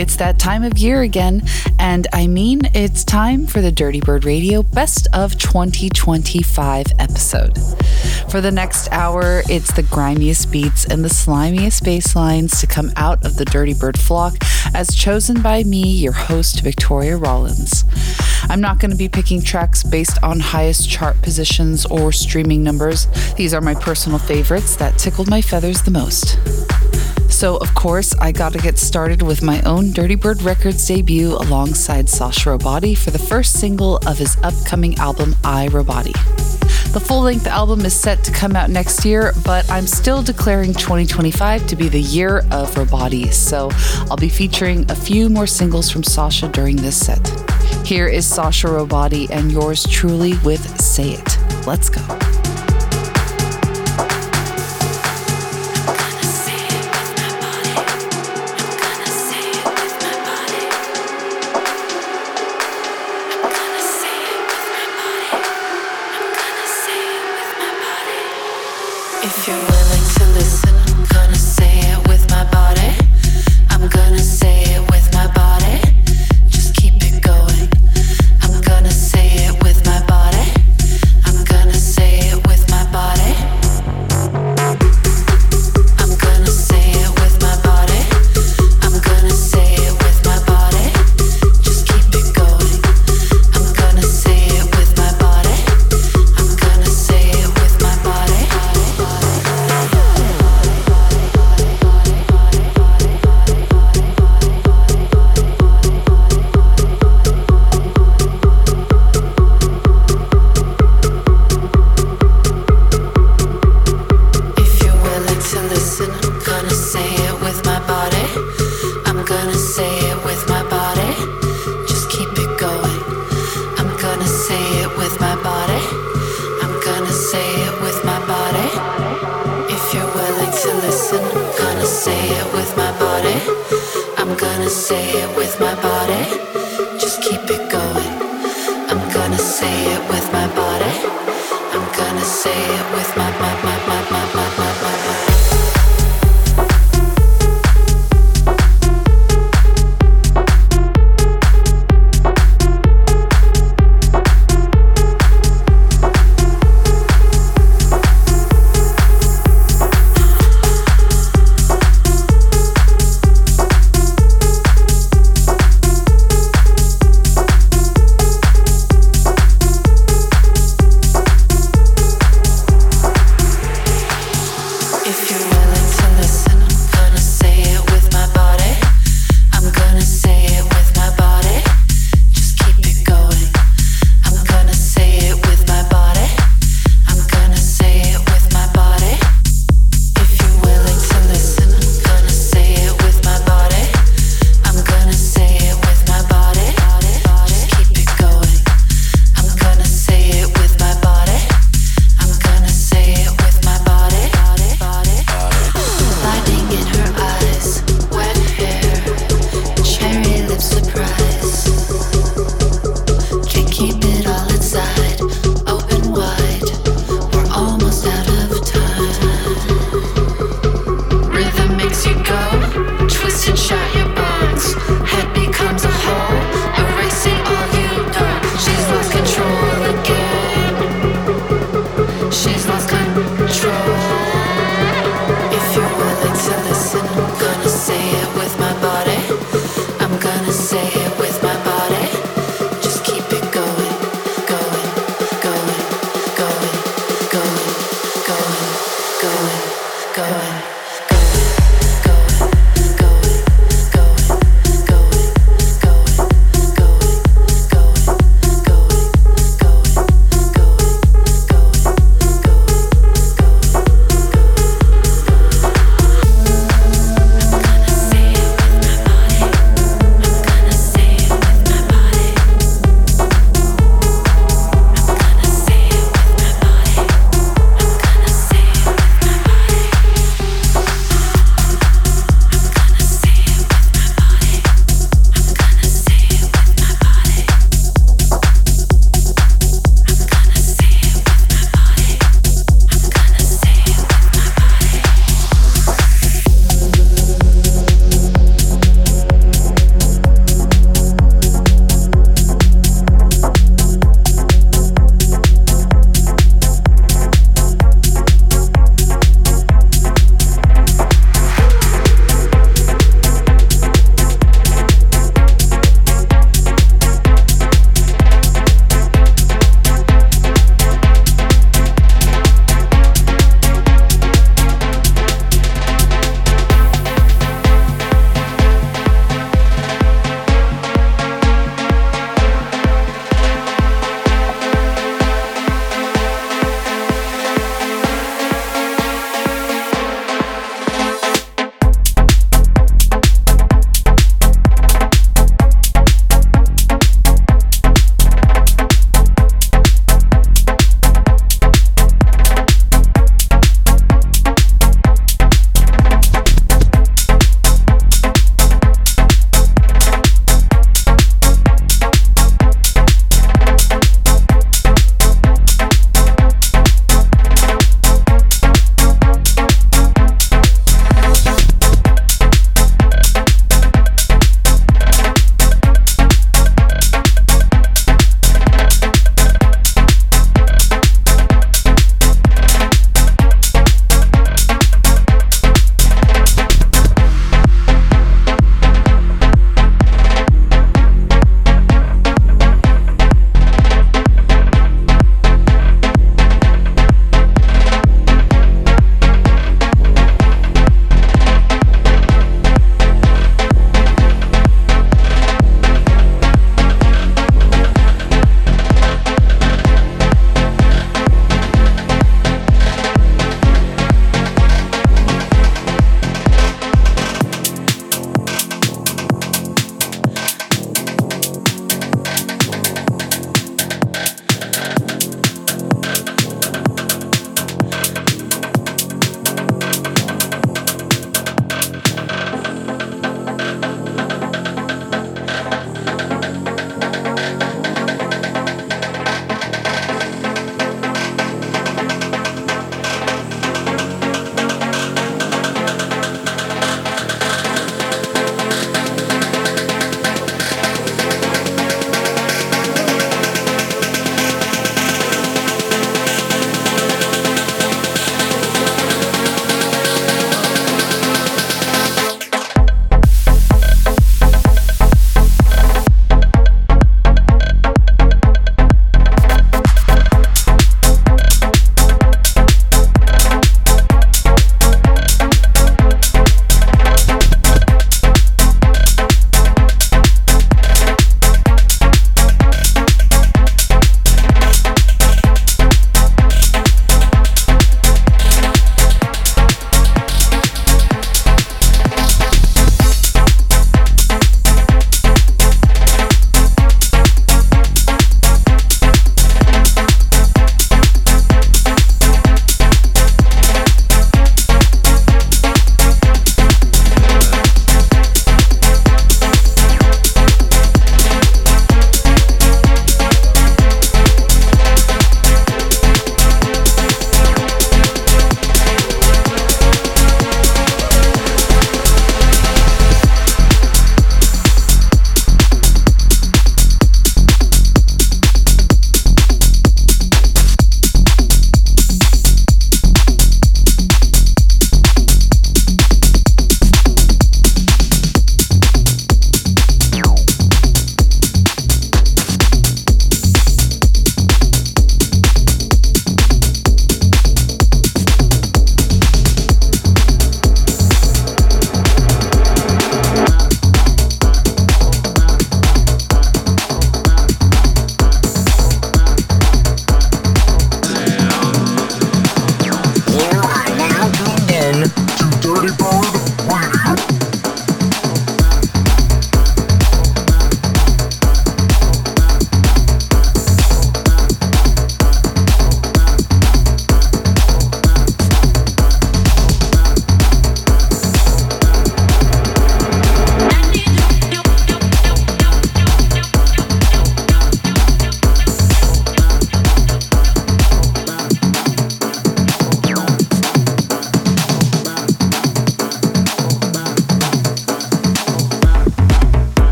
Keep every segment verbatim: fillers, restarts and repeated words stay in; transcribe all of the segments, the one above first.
It's that time of year again, and I mean it's time for the Dirty Bird Radio Best of twenty twenty-five episode. For the next hour, it's the grimiest beats and the slimiest bass lines to come out of the Dirty Bird flock as chosen by me, your host, Victoria Rollins. I'm not going to be picking tracks based on highest chart positions or streaming numbers. These are my personal favorites that tickled my feathers the most. So, of course, I got to get started with my own Dirty Bird Records debut alongside Sasha Robati for the first single of his upcoming album, I, Robati. The full-length album is set to come out next year, but I'm still declaring twenty twenty-five to be the year of Robati, so I'll be featuring a few more singles from Sasha during this set. Here is Sasha Robati and yours truly with Say It. Let's go. If you're willing to listen, I'm gonna say it with my body. I'm gonna say it with my body. Just keep it going. I'm gonna say it with my body. I'm gonna say it with my body. I'm gonna say it with my body. I'm gonna say it with my body. Just keep it going. I'm gonna say it with my body. I'm gonna say it with my body. If you're willing to listen, I'm gonna say it with my body. I'm gonna say it with my body. Just keep it going. I'm gonna say it with my body. I'm gonna say it with my body. If you're willing to listen, I'm gonna say it with my body. I'm gonna say it with my body. Just keep it going. I'm gonna say it with my body. I'm gonna say it with my my my my my my my my my.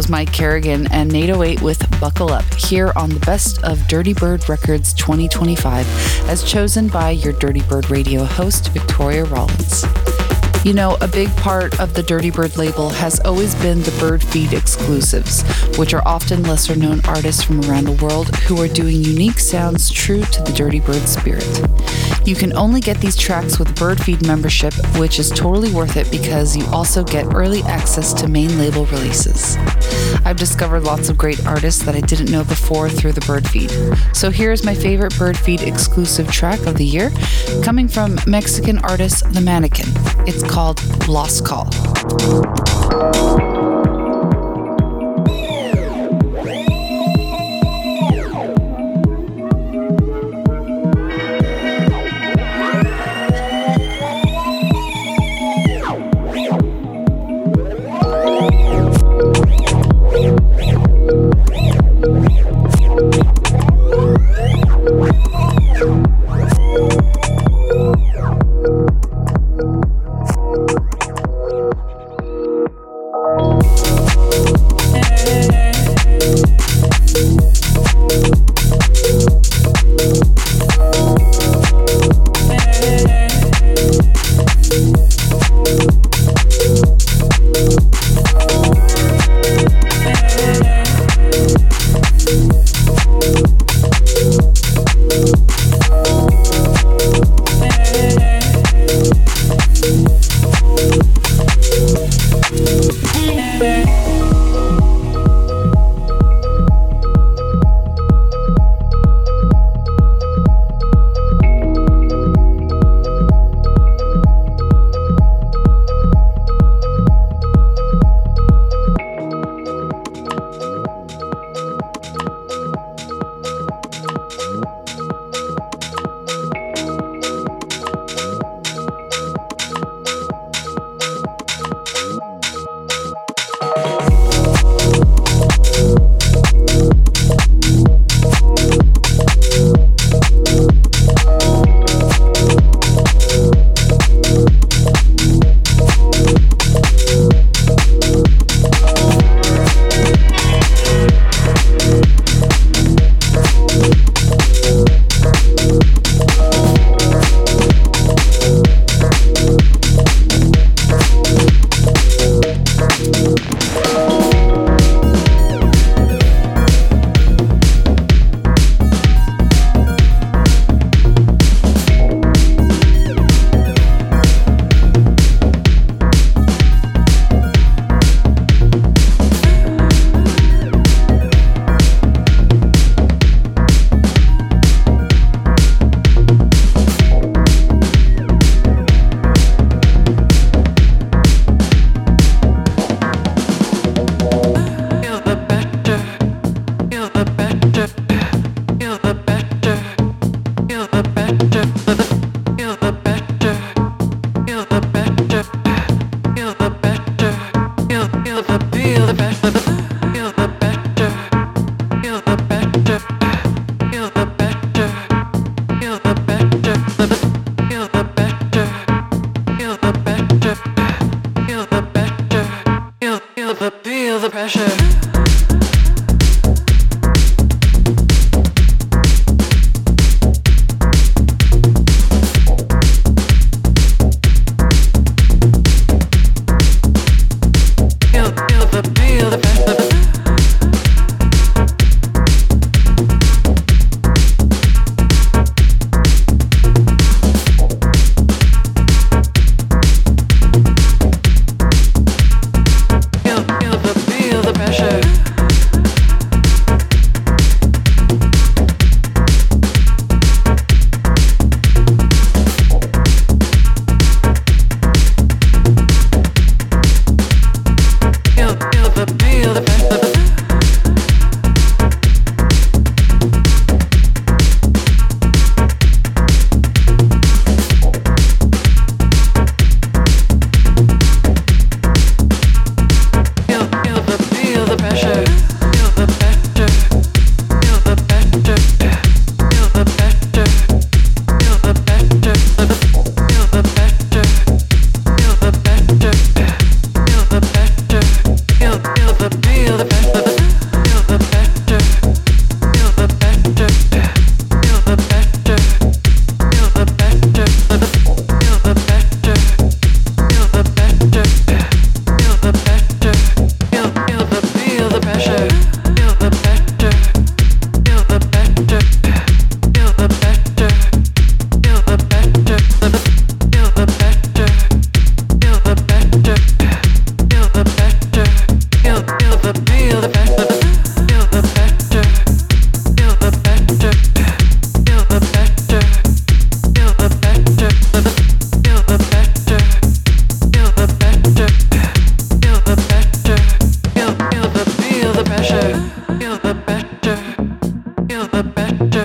was Mike Kerrigan and Nate oh eight with Buckle Up here on the Best of Dirty Bird Records twenty twenty-five, as chosen by your Dirty Bird Radio host, Victoria Rollins. You know, a big part of the Dirty Bird label has always been the Bird Feed exclusives, which are often lesser known artists from around the world who are doing unique sounds true to the Dirty Bird spirit. You can only get these tracks with Bird Feed membership, which is totally worth it because you also get early access to main label releases. I've discovered lots of great artists that I didn't know before through the Bird Feed. So here's my favorite Bird Feed exclusive track of the year, coming from Mexican artist The Mannequin. It's called Lost Call. Oh,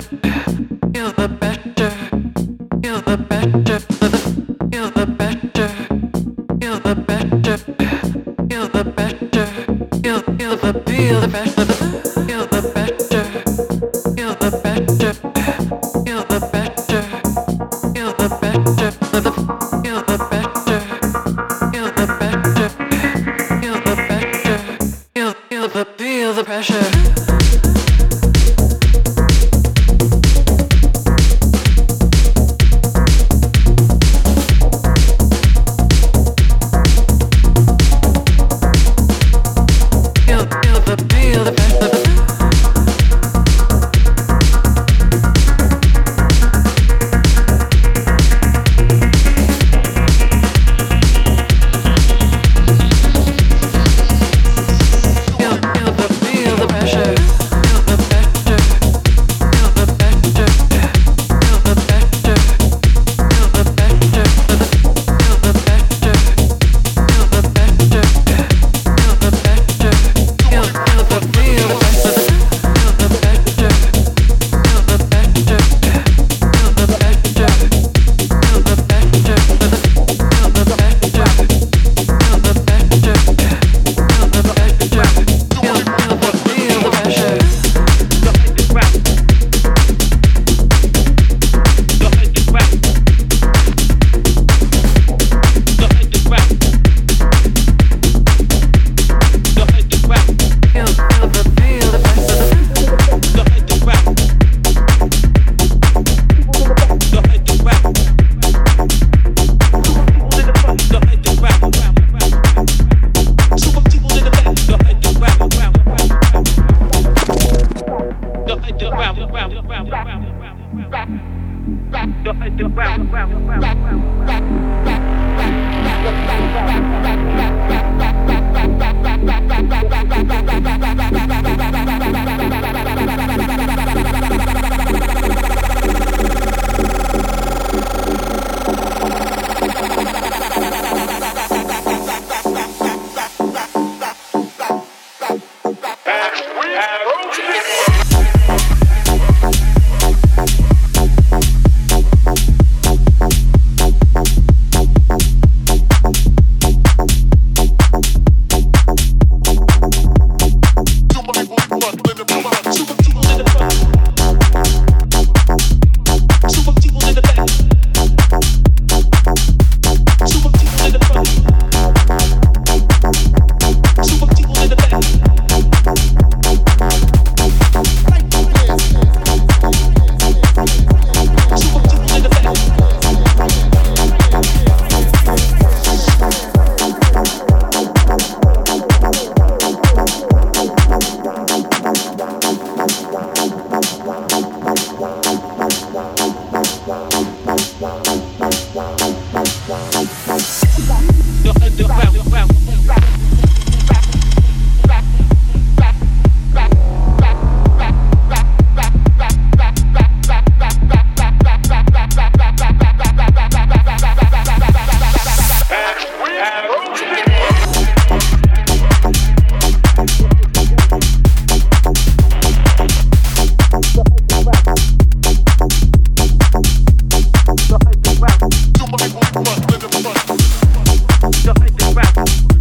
Don't hit the ground.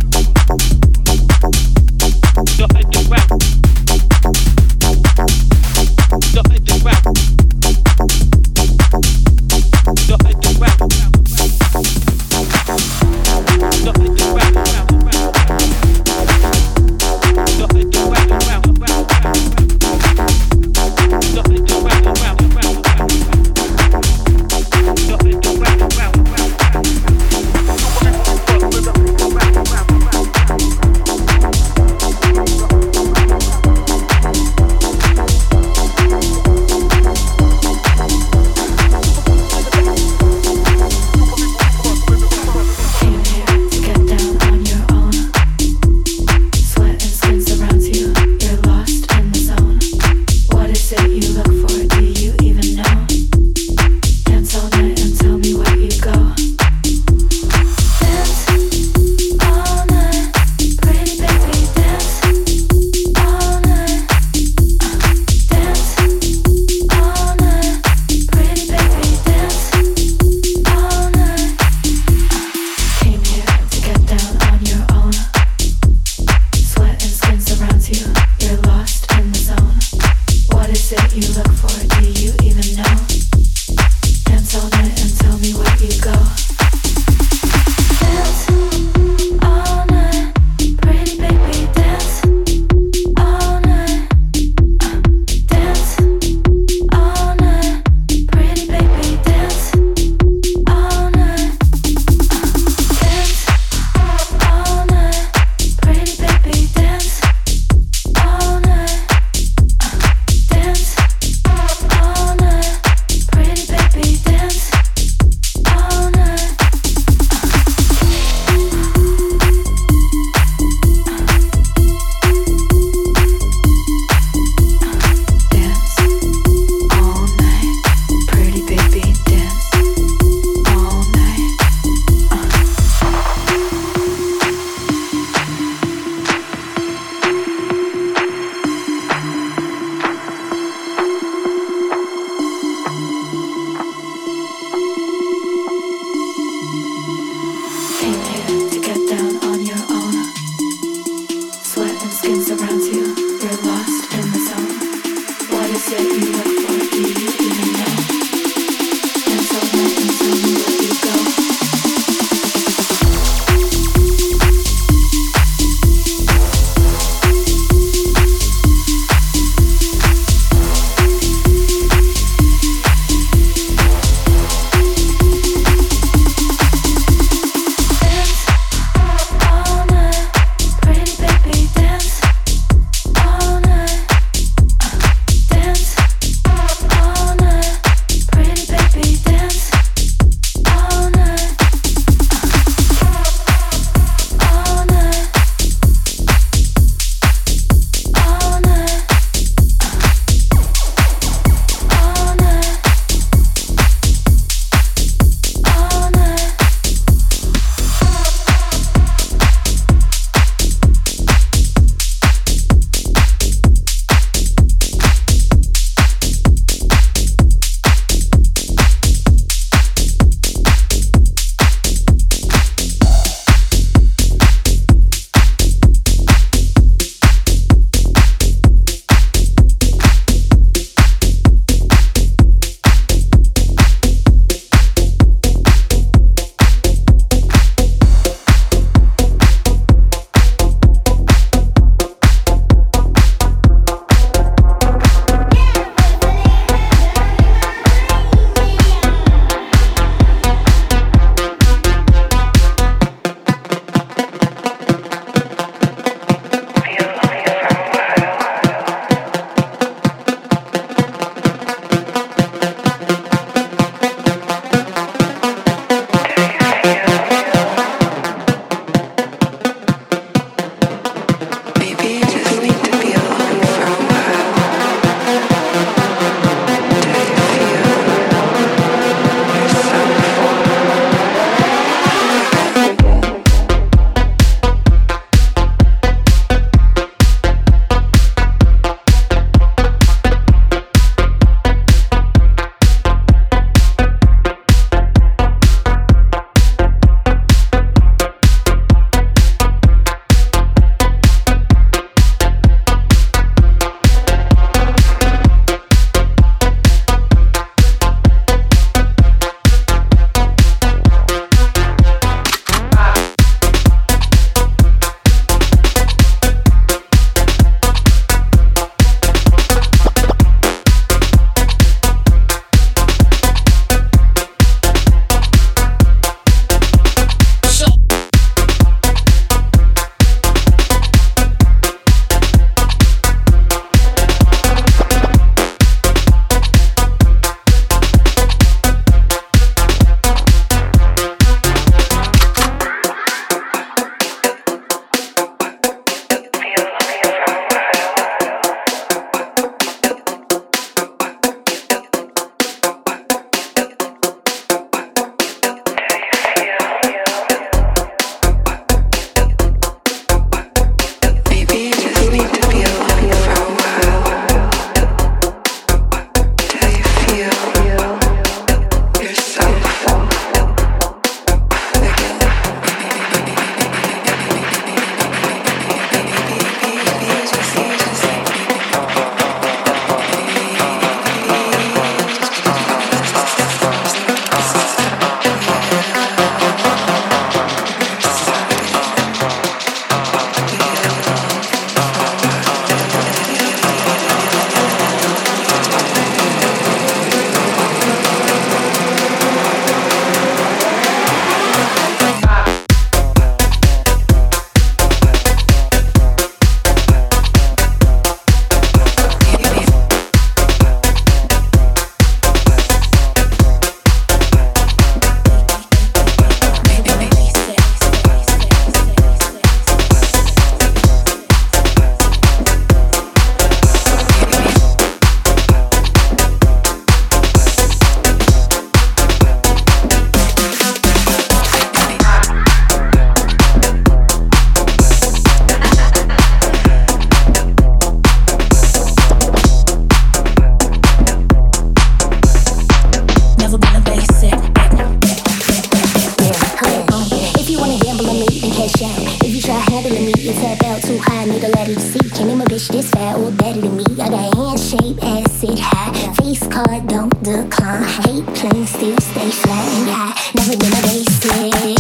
card, don't decline. Hate playing, still stay flying high. Never been a basic.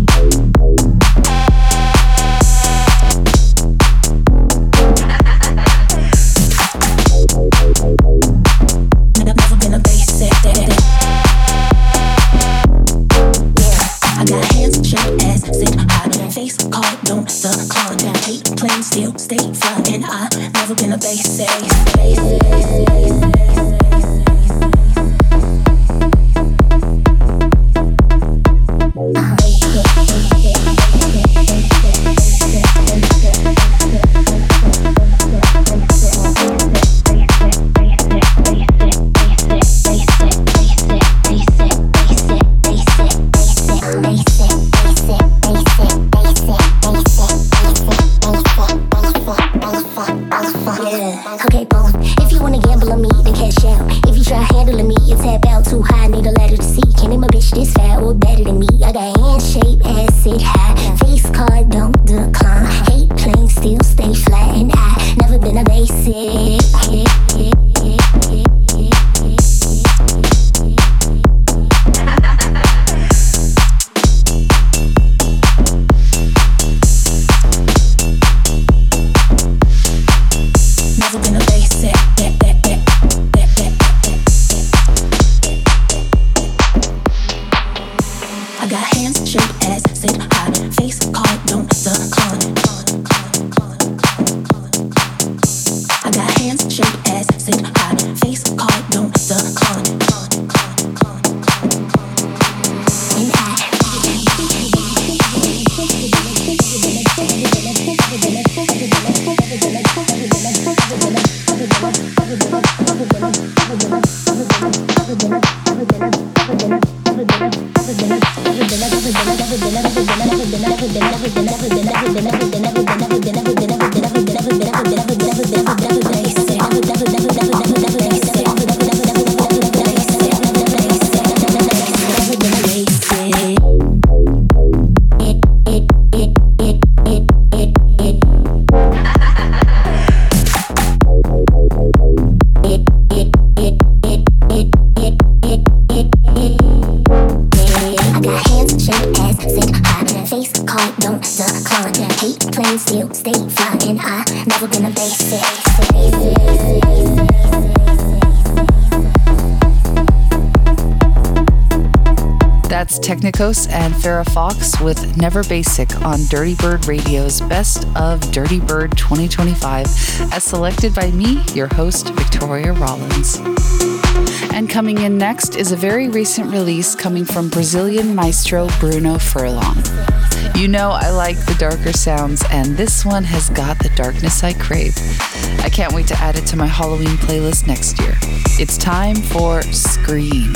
Still stay fly, and I never been a basic. Technicos and Farrah Fox with Never Basic on Dirty Bird Radio's Best of Dirty Bird twenty twenty-five, as selected by me, your host, Victoria Rollins. And coming in next is a very recent release coming from Brazilian maestro Bruno Furlan. You know I like the darker sounds, and this one has got the darkness I crave. I can't wait to add it to my Halloween playlist next year. It's time for Scream.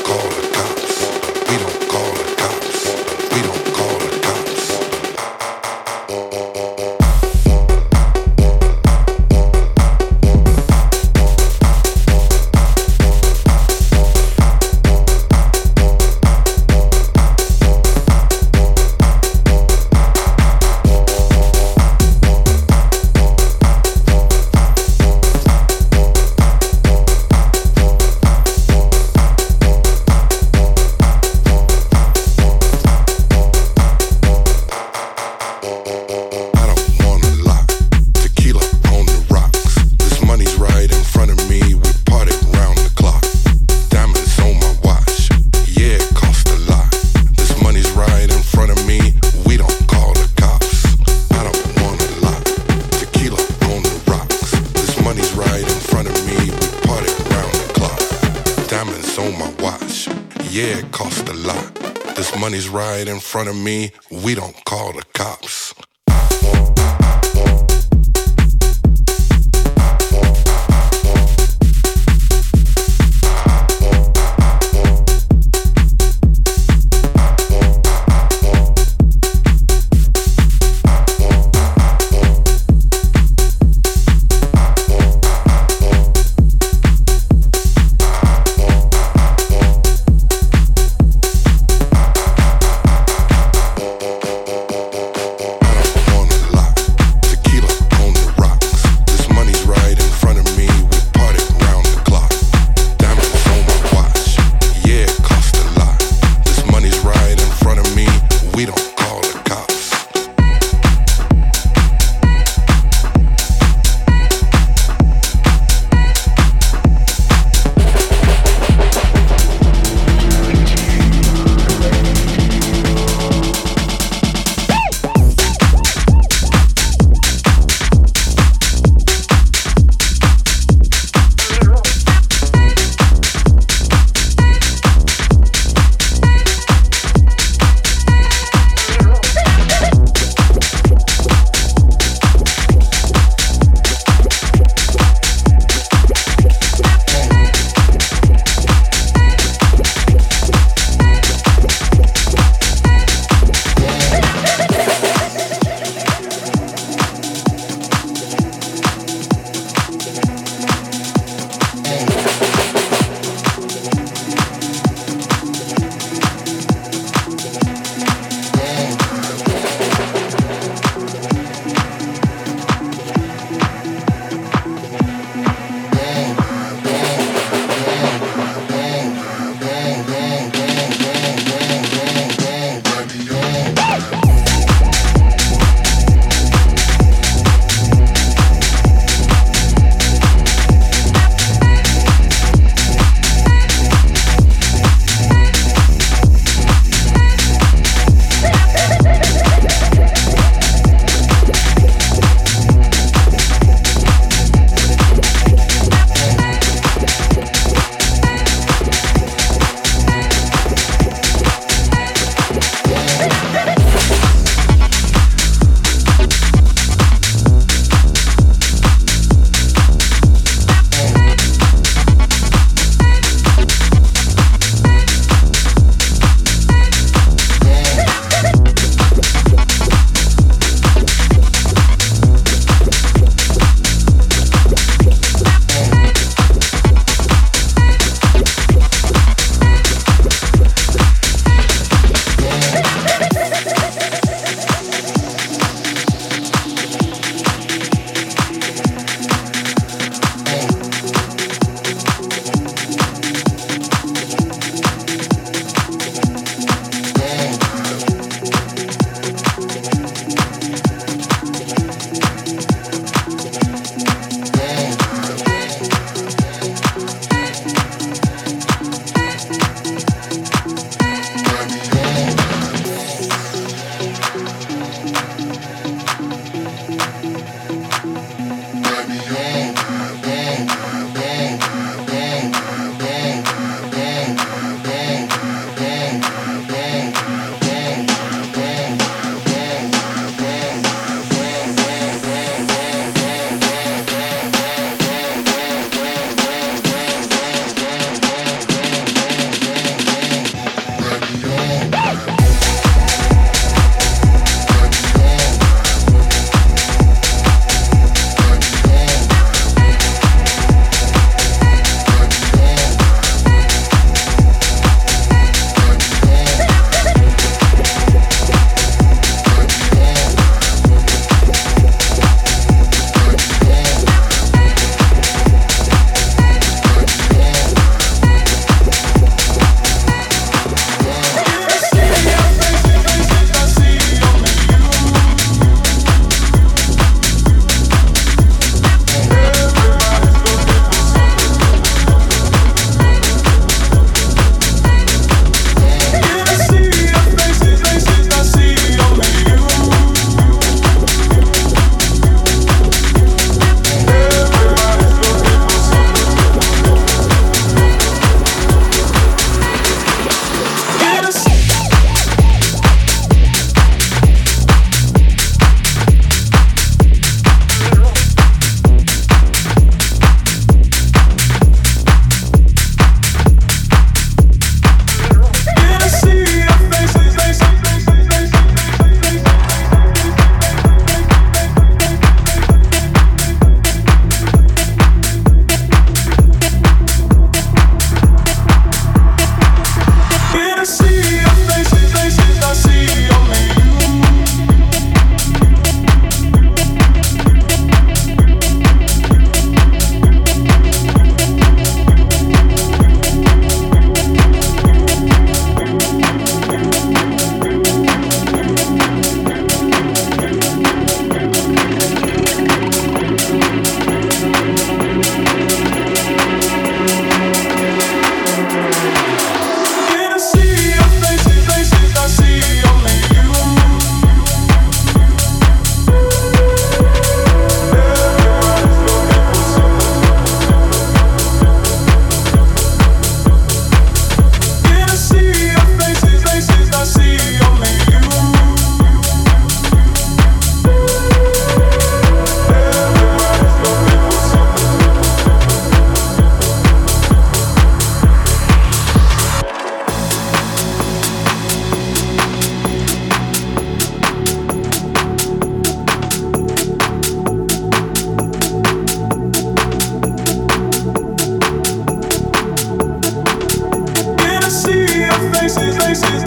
money's right in front of me, we don't call the cops.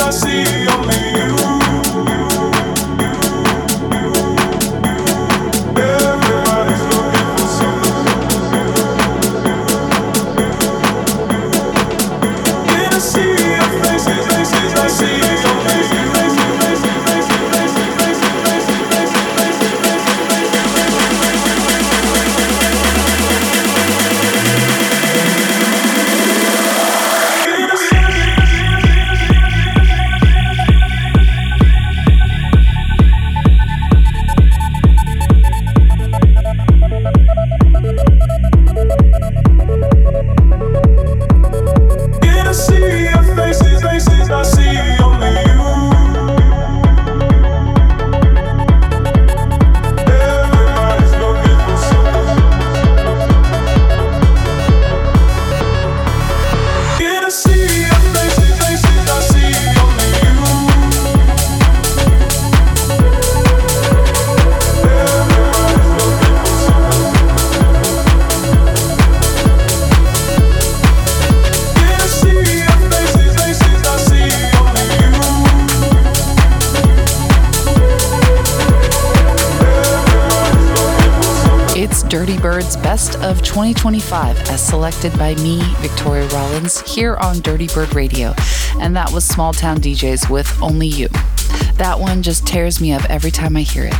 Dirty Bird's Best of twenty twenty-five as selected by me, Victoria Rollins, here on Dirty Bird Radio. And that was Small Town D Js with Only You. That one just tears me up every time I hear it.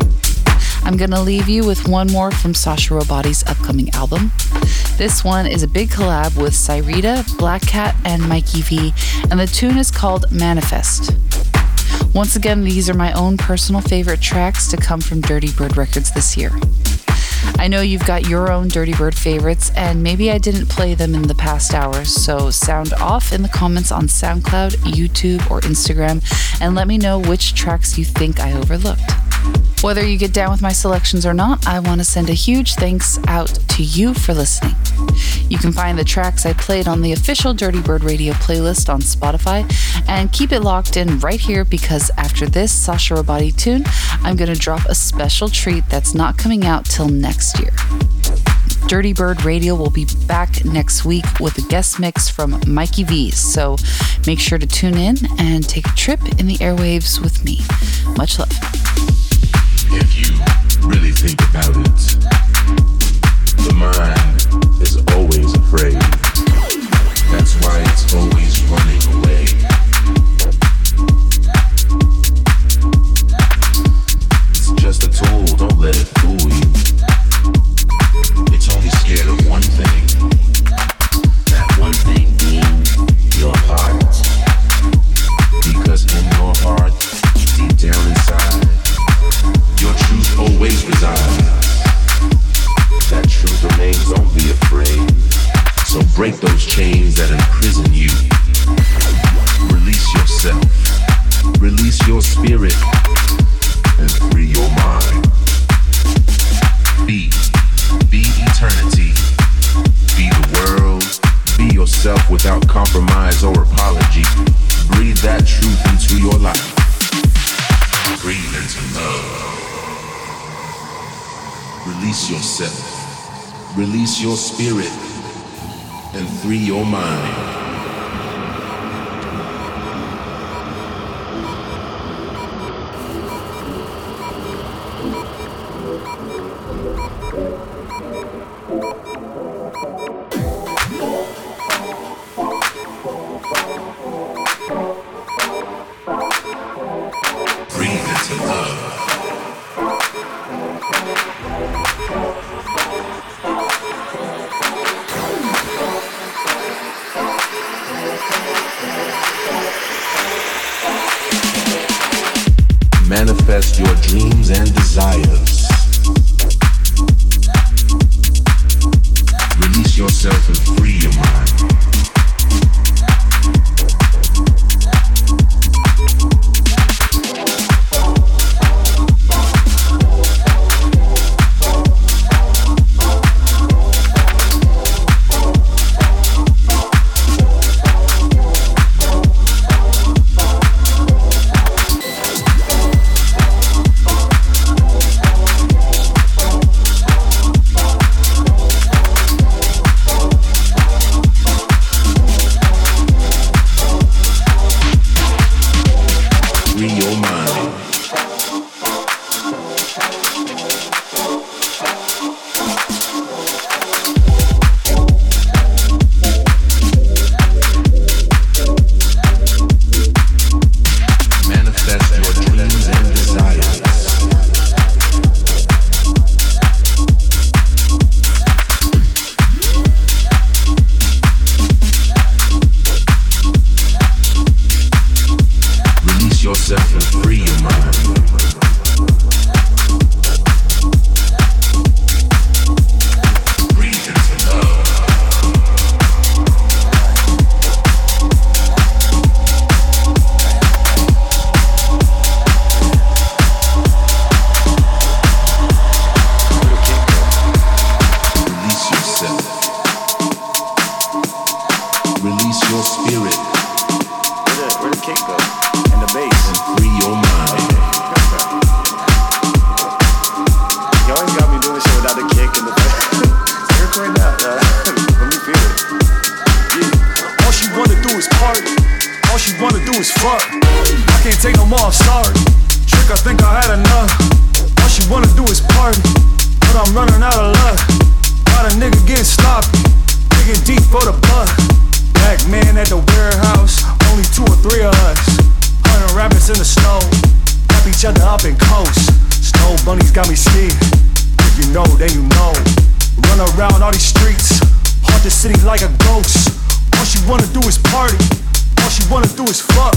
I'm going to leave you with one more from Sasha Robati's upcoming album. This one is a big collab with Cyrita, Black Cat, and Mikey V, and the tune is called Manifest. Once again, these are my own personal favorite tracks to come from Dirty Bird Records this year. I know you've got your own Dirty Bird favorites, and maybe I didn't play them in the past hours, so sound off in the comments on SoundCloud, YouTube, or Instagram, and let me know which tracks you think I overlooked. Whether you get down with my selections or not, I want to send a huge thanks out to you for listening. You can find the tracks I played on the official Dirty Bird Radio playlist on Spotify, and keep it locked in right here because after this Sasha Robati tune, I'm going to drop a special treat that's not coming out till next year. Dirty Bird Radio will be back next week with a guest mix from Mikey V, so make sure to tune in and take a trip in the airwaves with me. Much love. If you really think about it, the mind is always afraid. That's why it's always running away. It's just a tool, don't let it fool you. It's only scared of one thing. That one thing being your heart. Because in your heart, deep down inside, your truth always resides. That truth remains, don't be afraid. So break those chains that imprison you. Release yourself. Release your spirit. And free your mind. Be. Be eternity. Be the world. Be yourself without compromise or apology. Breathe that truth into your life. Breathe into love. Release yourself. Release your spirit. And free your mind. Manifest your dreams and desires. Release yourself and free your mind. yourself and free your mind. Breathe into love. Release yourself. Release your spirit. Where the, where the kick go? And the bass. And free your mind. You always got me doing this shit without the kick and the bass. You're recording that. Uh, let me feel it. Yeah. All she wanna do is party. All she wanna do is fuck. I can't take no more, I'm sorry. Trick, I think I had enough. All she wanna do is party. But I'm running out of luck. Got a nigga getting sloppy. Digging deep for the buck. Black man at the warehouse, only two or three of us. Hunting rabbits in the snow, wrap each other up in coats. Snow bunnies got me scared. If you know, then you know. Run around all these streets, haunt the city like a ghost. All she wanna do is party. All she wanna do is fuck.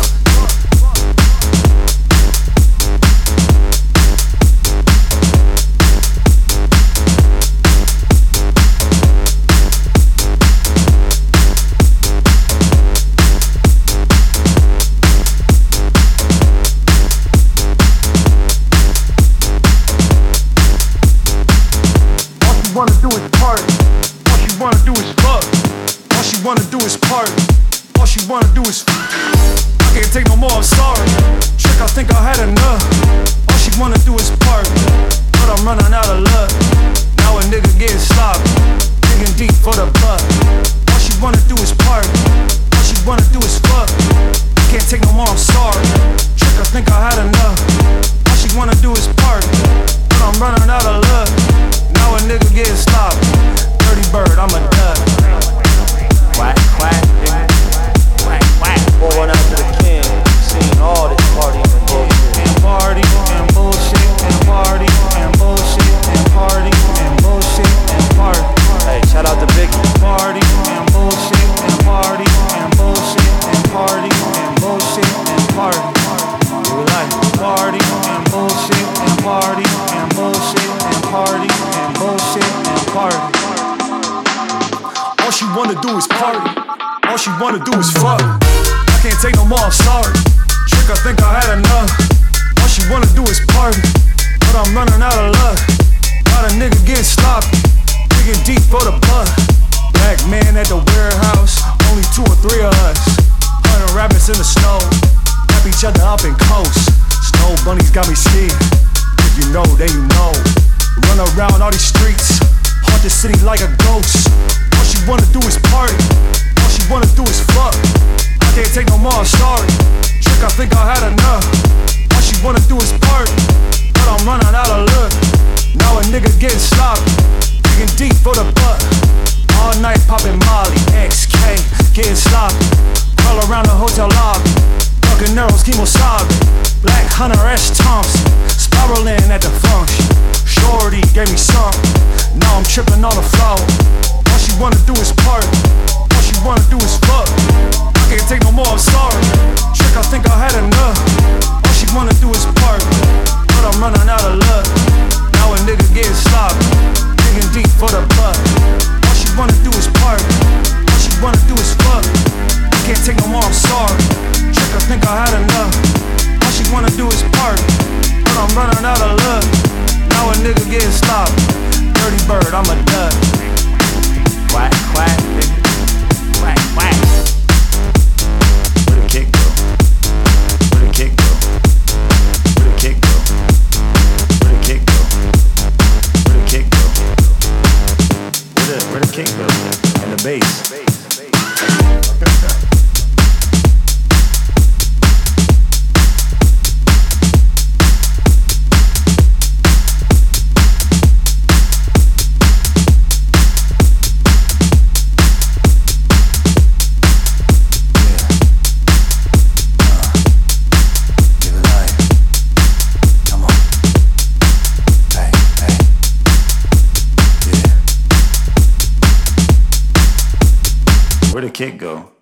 Wanna do is party. All she wanna do is fuck. All she wanna do is party. All she wanna do is fuck. I can't take no more, I'm sorry. Trick, I think I had enough. All she wanna do is party. But I'm running out of luck. Now a nigga getting sloppy. Digging deep for the buck. All she wanna do is party. All she wanna do is fuck. I can't take no more, I'm sorry. Trick, I think I had enough. All she wanna do is party. But I'm running out of luck. Now a nigga getting sloppy. Dirty bird, I'm a dud. Quack, quack, nigga. Quack, quack. Pour one out to the king. Seen all this party and bullshit. And party and bullshit and party and bullshit and party and bullshit and party. Hey, shout out to Biggie. Party and bullshit and party and bullshit and party and bullshit and party. You like Party and bullshit and party and bullshit and party and bullshit and party. All she wanna do is party. All she wanna do is fuck. I can't take no more, I'm sorry. Trick, I think I had enough. All she wanna do is party. But I'm running out of luck. Got a nigga getting sloppy. Digging deep for the buck. Black man at the warehouse, only two or three of us. Hunting rabbits in the snow, wrap each other up in coats. Snow bunnies got me scared. If you know, then you know. Run around all these streets, haunt the city like a ghost. All she wanna do is party. All she wanna do is fuck. I can't take no more, I'm sorry. Trick, I think I had enough. All she wanna do is party. But I'm running out of luck. Now a nigga getting sloppy. Digging deep for the buck. All night popping Molly, X K, getting sloppy. Crawl around the hotel lobby. Dunkin' Narrows, Kemosabe. Black Hunter S. Thompson. Spiraling at the function. Shorty gave me some. Now I'm tripping on the floor. All she wanna do is party. All she wanna do is fuck. I can't take no more, I'm sorry. Trick, I think I had enough. All she wanna do is party. But I'm running out of luck. Now a nigga getting sloppy. Digging deep for the buck. All she wanna do is party. All she wanna do is fuck. I can't take no more, I'm sorry. Trick, I think I had enough. All she wanna do is party. But I'm running out of luck. Now a nigga getting sloppy. Dirty bird, I'm a dud. quack, quack, nigga. Quack, quack. Where the kick go? Where the kick go? Where the kick go? Where the kick go? Where the kick go? Where the, where the kick go? And the bass. Where the kick go?